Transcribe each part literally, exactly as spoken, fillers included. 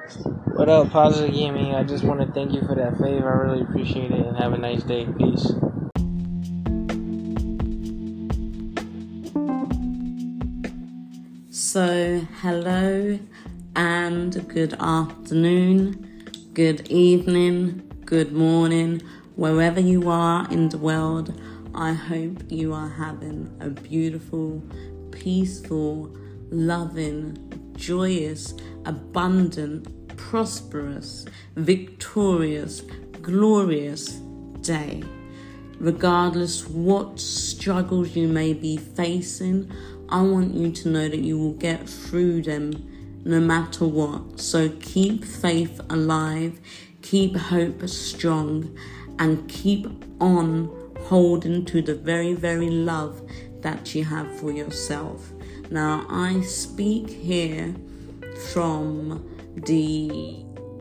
What up, Positive Gaming? I just want to thank you for that favor. I really appreciate it, and have a nice day. Peace. So, hello and good afternoon, good evening, good morning, wherever you are in the world. I hope you are having a beautiful, peaceful, loving, joyous, abundant, prosperous, victorious, glorious day. Regardless what struggles you may be facing, I want you to know that you will get through them no matter what. So keep faith alive, keep hope strong, and keep on holding to the very, very love that you have for yourself. Now, I speak here from the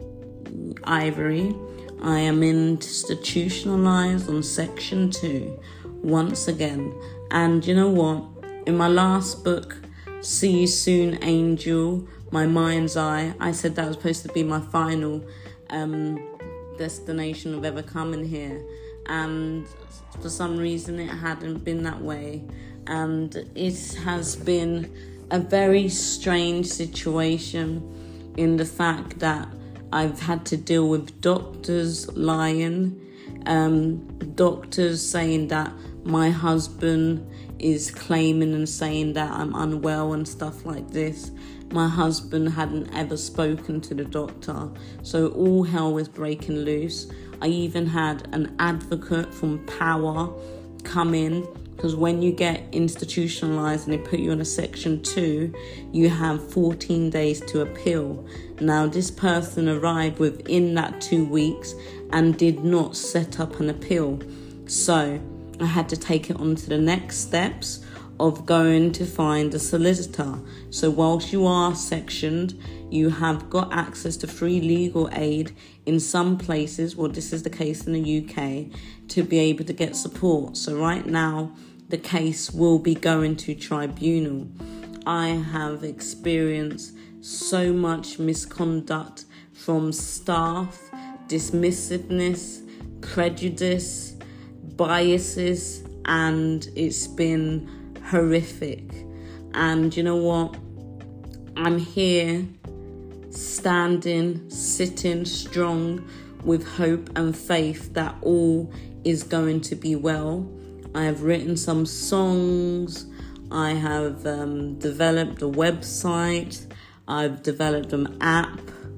Ivory. I am institutionalized on section two once again. And you know what? In my last book, See You Soon, Angel, My Mind's Eye, I said that was supposed to be my final um, destination of ever coming here. And for some reason, it hadn't been that way. And it has been a very strange situation in the fact that I've had to deal with doctors lying, um, doctors saying that my husband is claiming and saying that I'm unwell and stuff like this. My husband hadn't ever spoken to the doctor, so all hell was breaking loose. I even had an advocate from Power come in, because when you get institutionalized and they put you on a section two, you have fourteen days to appeal. Now, this person arrived within that two weeks and did not set up an appeal. So I had to take it on to the next steps of going to find a solicitor. So whilst you are sectioned, you have got access to free legal aid in some places, well, this is the case in the U K, to be able to get support. So right now, the case will be going to tribunal. I have experienced so much misconduct from staff, dismissiveness, prejudice, biases, and it's been horrific. And you know what? I'm here standing, sitting strong with hope and faith that all is going to be well. I have written some songs. I have um, developed a website. I've developed an app.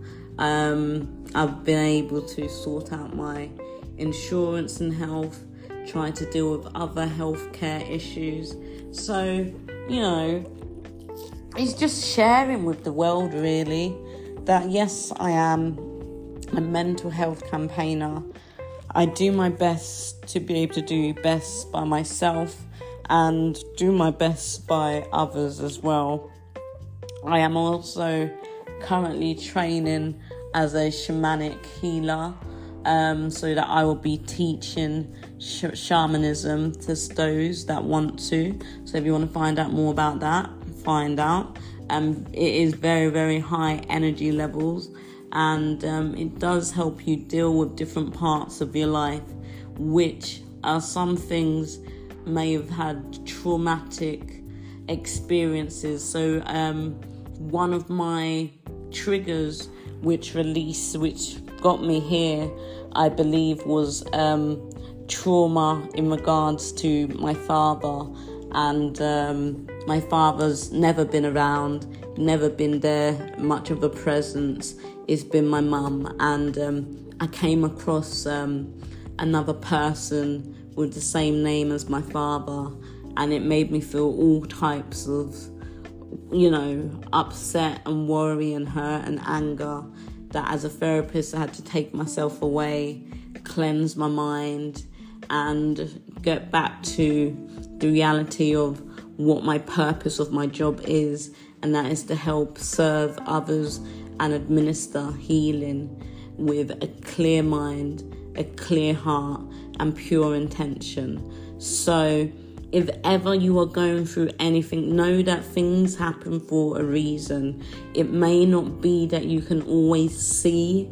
Um, I've been able to sort out my insurance and health, try to deal with other healthcare issues. So, you know, it's just sharing with the world, really, that yes, I am a mental health campaigner. I do my best to be able to do best by myself and do my best by others as well. I am also currently training as a shamanic healer, um, so that I will be teaching sh- shamanism to those that want to. So if you want to find out more about that, find out. Um, it is very, very high energy levels, and um, it does help you deal with different parts of your life, which are some things may have had traumatic experiences. So um, one of my triggers which released, which got me here, I believe, was um, trauma in regards to my father. And um, my father's never been around, never been there, much of a presence. It's been my mum. And um, I came across um, another person with the same name as my father, and it made me feel all types of, you know, upset and worry and hurt and anger, that as a therapist I had to take myself away, cleanse my mind, and get back to the reality of what my purpose of my job is, and that is to help serve others and administer healing with a clear mind, a clear heart, and pure intention. So If ever you are going through anything, know that things happen for a reason. It may not be that you can always see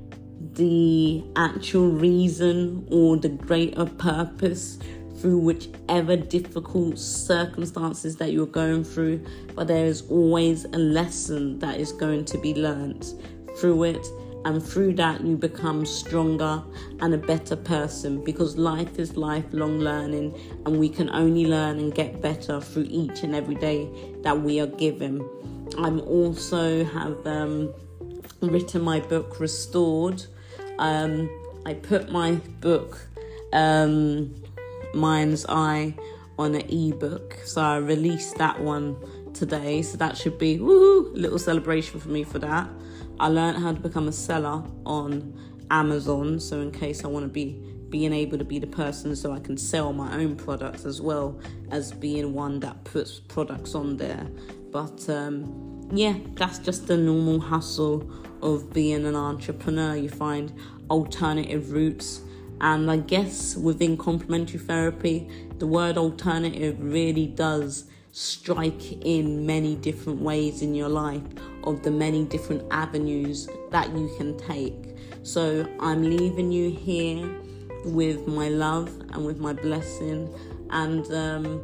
the actual reason or the greater purpose through whichever difficult circumstances that you're going through, but there is always a lesson that is going to be learnt through it, and through that you become stronger and a better person, because life is lifelong learning, and we can only learn and get better through each and every day that we are given. I'm also have um, written my book Restored. Um, I put my book um, Mind's Eye on an ebook, so I released that one today, so that should be woo, a little celebration for me for that. I learned how to become a seller on Amazon, so in case I want to be being able to be the person so I can sell my own products as well as being one that puts products on there. But um, yeah, that's just the normal hustle of being an entrepreneur. You find alternative routes, and I guess within complementary therapy, the word alternative really does strike in many different ways in your life of the many different avenues that you can take. So I'm leaving you here with my love and with my blessing, and um,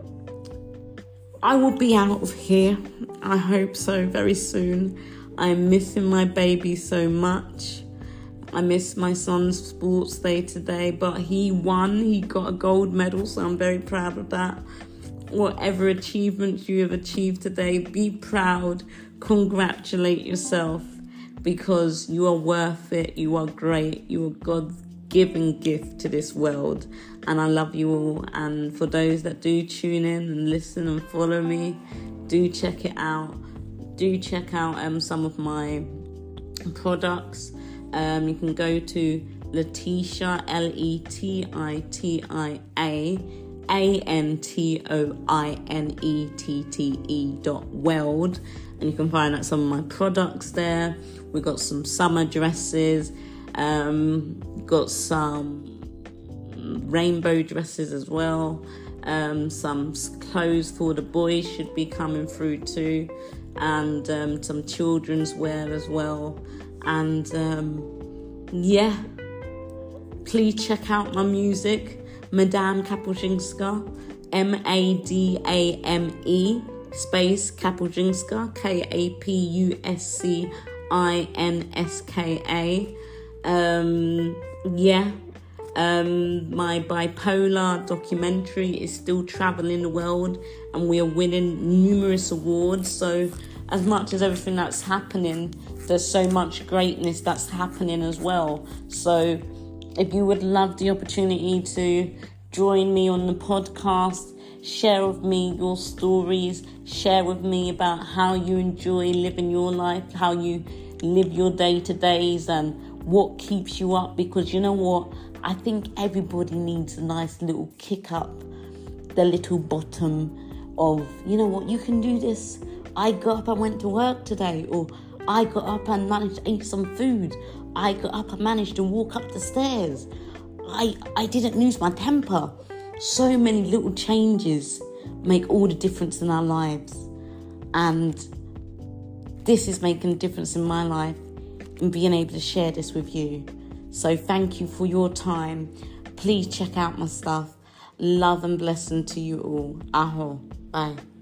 I will be out of here, I hope so, very soon. I'm missing my baby so much. I miss my son's sports day today, but he won. He got a gold medal, so I'm very proud of that. Whatever achievements you have achieved today, be proud, congratulate yourself, because you are worth it, you are great, you are God's given gift to this world, and I love you all. And for those that do tune in and listen and follow me, do check it out. Do check out um, some of my products. Um, you can go to Letitia, L E T I T I A, A N T O I N E T T E dot world, and you can find out some of my products there. We've got some summer dresses, um, got some rainbow dresses as well, um, some clothes for the boys should be coming through too, and um, some children's wear as well. And um, yeah, please check out my music, Madame Kapuscinska, M A D A M E space Kapuscinska, K A P U S C I N S K A. Um, yeah, um, my bipolar documentary is still traveling the world, and we are winning numerous awards. So as much as everything that's happening, there's so much greatness that's happening as well. So if you would love the opportunity to join me on the podcast, share with me your stories, share with me about how you enjoy living your life, how you live your day-to-days, and what keeps you up. Because you know what? I think everybody needs a nice little kick up the little bottom of, you know what, you can do this. I got up and went to work today, or I got up and managed to eat some food. I got up and managed to walk up the stairs. I, I didn't lose my temper. So many little changes make all the difference in our lives. And this is making a difference in my life and being able to share this with you. So thank you for your time. Please check out my stuff. Love and blessing to you all. Aho. Bye.